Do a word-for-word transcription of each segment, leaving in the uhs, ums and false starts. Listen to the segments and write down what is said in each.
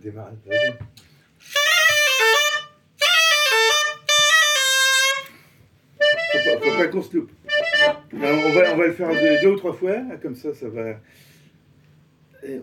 démarrer. Vas-y. Faut pas, faut pas qu'on se loupe. Alors, on, va, on va le faire deux, deux ou trois fois, comme ça, ça va. Et...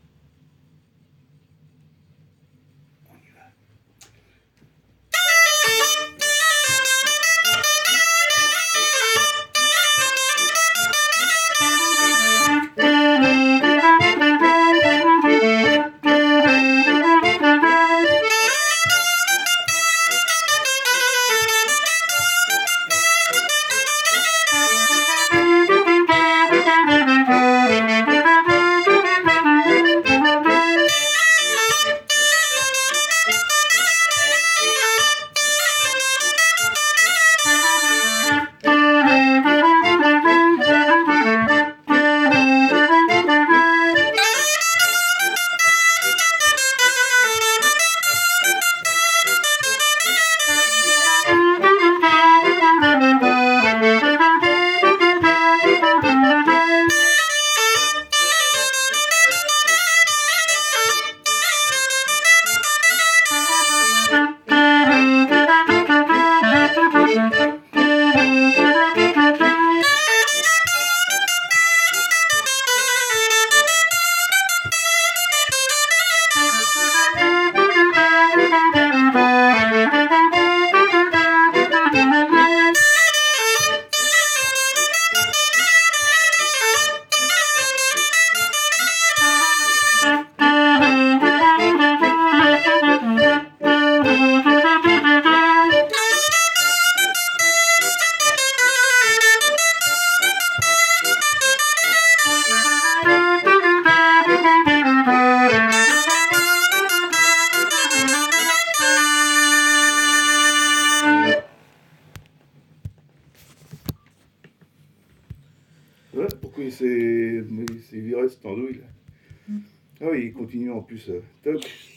Ouais, pourquoi il s'est viré cette andouille là? Ah oui, il continue en plus. Euh, toc.